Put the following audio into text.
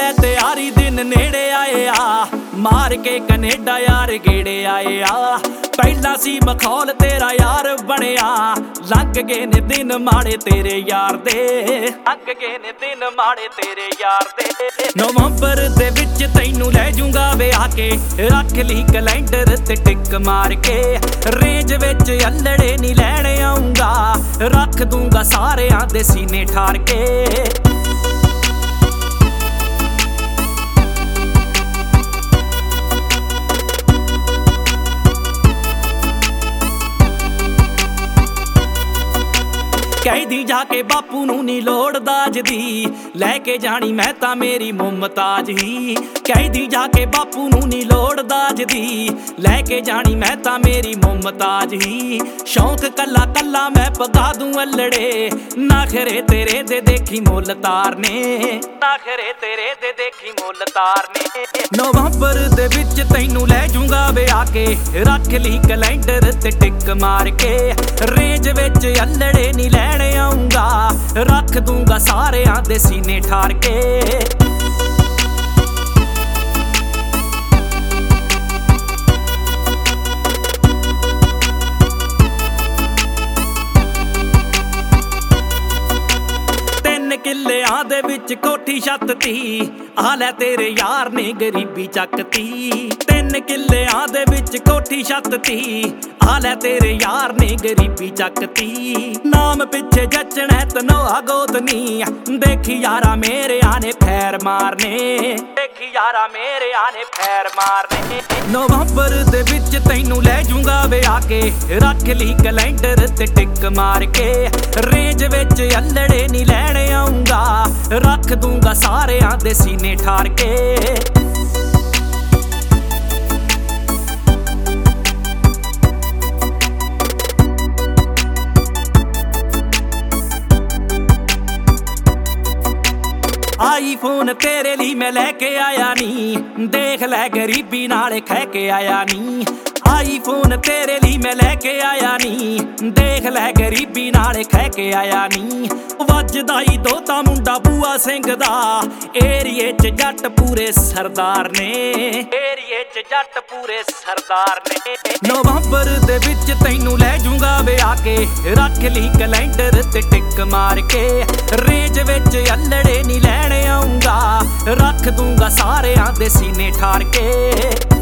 ਲੈ ਤਿਆਰੀ ਦਿਨ ਨੇੜੇ ਆਏ ਆ, ਮਾਰ ਕੇ ਕੈਨੇਡਾ ਯਾਰ ਗੇੜੇ ਆਏ ਆ। ਪਹਿਲਾਂ ਸੀ ਮਖੌਲ ਤੇਰਾ ਯਾਰ ਬਣਿਆ, ਲੰਘ ਗਏ ਨੇ ਦਿਨ ਮਾੜੇ ਤੇਰੇ ਯਾਰ ਦੇ, ਲੰਘ ਗਏ ਨੇ ਦਿਨ ਮਾੜੇ ਤੇਰੇ ਯਾਰ ਦੇ। ਨਵੰਬਰ ਦੇ ਵਿੱਚ ਤੈਨੂੰ ਲੈ ਜੂੰਗਾ ਵਿਆਹ ਕੇ, ਰੱਖ ਲਈ ਕੈਲੰਡਰ ਤੇ ਟਿਕ ਮਾਰ ਕੇ। ਰੇਂਜ ਵਿੱਚ ਅਲੜੇ ਨਹੀਂ ਲੈਣ ਆਉਂਗਾ, ਰੱਖ ਦੂੰਗਾ ਸਾਰਿਆਂ ਦੇ ਸੀਨੇ ਠਾਰ ਕੇ। ਕਹਿੰਦੀ ਜਾ ਕੇ ਬਾਪੂ ਨੂੰ ਨੀ ਲੋੜ ਦਾਜ ਦੀ, ਲੈ ਕੇ ਜਾਣੀ ਮੈਂ ਤਾਂ ਮੇਰੀ ਮੁਮਤਾਜ ਹੀ। ਕਹਿੰਦੀ ਜਾ ਕੇ ਬਾਪੂ ਨੂੰ ਨੀ ਲੋੜ ਦਾਜ ਦੀ, ਲੈ ਕੇ ਜਾਣੀ ਮੈਂ ਤਾਂ ਮੇਰੀ ਮੁਮਤਾਜ ਹੀ। ਸ਼ੌਂਕ ਕੱਲਾ ਕੱਲਾ ਮੈਂ ਪਗਾ ਦੂੰ ਅਲੜੇ, ਨਖਰੇ ਤੇਰੇ ਦੇ ਦੇਖੀ ਮੁੱਲ ਤਾਰਨੇ, ਨਖਰੇ ਤੇਰੇ ਦੇ ਦੇਖੀ ਮੁੱਲ ਤਾਰਨੇ। ਨਵੰਬਰ ਦੇ ਵਿੱਚ ਤੈਨੂੰ ਲੈ ਜੂੰਗਾ ਵਿਆਹ ਕੇ, ਰੱਖ ਲਈ ਕੈਲੰਡਰ ਤੇ ਟਿਕ ਮਾਰ ਕੇ। ਰੇਂਜ ਵਿੱਚ ਅਲੜੇ ਨੀ ਲੈਣ ਆਉਂਗਾ, ਰੱਖ ਦੂੰਗਾ ਸਾਰਿਆਂ ਦੇ ਸੀਨੇ ਠਾਰ ਕੇ। ਕਿੱਲਿਆਂ ਦੇ ਵਿੱਚ ਕੋਠੀ ਛੱਤ ਤੀ, ਆ ਲੈ ਤੇਰੇ ਯਾਰ ਨੇ ਗਰੀਬੀ ਚੱਕਤੀ। 3 ਕਿੱਲਿਆਂ ਦੇ ਵਿੱਚ ਕੋਠੀ ਛੱਤ ਤੀ, ਆ ਲੈ ਤੇਰੇ ਯਾਰ ਨੇ ਗਰੀਬੀ ਚੱਕਤੀ। ਨਾਮ ਪਿੱਛੇ ਜੱਚਣਾ ਤਨੋਆ ਗੋਦਨੀ, ਦੇਖੀ ਯਾਰਾ ਮੇਰਿਆਂ ਨੇ ਫੈਰ ਮਾਰਨੇ, ਦੇਖੀ ਯਾਰਾ ਮੇਰਿਆਂ ਨੇ ਫੈਰ ਮਾਰਨੇ। ਨਵੰਬਰ ਦੇ ਵਿੱਚ ਤੈਨੂੰ ਲੈ ਜੂੰਗਾ ਵਿਆਹ ਕੇ, ਰੱਖ ਲਈ ਕੈਲੰਡਰ ਤੇ ਟਿਕ ਮਾਰ ਕੇ। ਰੇਂਜ ਵਿੱਚ ਅਲੜੇ ਨਹੀਂ ਲੈਣ ਆਉਂਗਾ, ਰੱਖ ਦੂੰਗਾ ਸਾਰਿਆਂ ਦੇ ਸੀਨੇ ਠਾਰ ਕੇ। ਆਈਫੋਨ ਤੇਰੇ ਲਈ ਮੈਂ ਲੈ ਕੇ ਆਇਆ ਨੀ, ਦੇਖ ਲੈ ਗਰੀਬੀ ਨਾਲ ਖਹਿ ਕੇ ਆਇਆ ਨੀ। ਆਈਫੋਨ ਤੇਰੇ ਲਈ ਮੈਂ ਲੈ ਕੇ ਆਇਆ ਨੀ, ਦੇਖ ਲੈ ਗਰੀਬੀ ਨਾਲ ਖਹਿ ਕੇ ਆਇਆ ਨੀ। ਵੱਜਦਾ ਈ ਦੋਤਾ ਮੁੰਡਾ ਬੂਆ ਸਿੰਘ ਦਾ, ਏਰੀਏ 'ਚ ਜੱਟ ਪੂਰੇ ਸਰਦਾਰ ਨੇ, ਏਰੀਏ 'ਚ ਜੱਟ ਪੂਰੇ ਸਰਦਾਰ ਨੇ। ਨਵੰਬਰ ਦੇ ਵਿੱਚ ਤੈਨੂੰ ਲੈ ਜੂੰਗਾ ਵਿਆਹ ਕੇ, ਰੱਖ ਲਈ ਕੈਲੰਡਰ ਤੇ ਟਿਕ ਮਾਰ ਕੇ। ਰੇਂਜ ਵਿੱਚ ਅਲੜੇ ਨਹੀਂ ਲੈਣ ਆਉਂਗਾ, ਰੱਖ ਦੂੰਗਾ ਸਾਰਿਆਂ ਦੇ ਸੀਨੇ ਠਾਰ ਕੇ।